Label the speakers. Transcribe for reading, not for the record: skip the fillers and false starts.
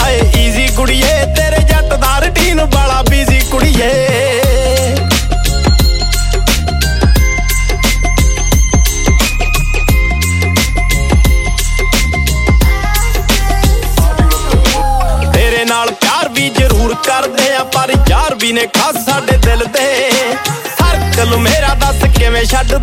Speaker 1: ਹਾਏ ਈਜ਼ੀ ਕੁੜੀਏ ਤੇਰੇ ਜੱਟ ਦਾ ਰੂਟੀਨ ਵਾਲਾ ਬਿਜ਼ੀ ਕੁੜੀਏ ਤੇਰੇ ਨਾਲ ਪਿਆਰ ਵੀ ਜ਼ਰੂਰ ਕਰਦੇ ਆ ਪਰ ਯਾਰ ਵੀ ਨੇ ਖਾਸ ਸਾਡੇ ਦਿਲ ਤੇ ਸਰਕਲ ਮੇਰਾ ਦੱਸ ਕਿਵੇਂ ਛੱਡ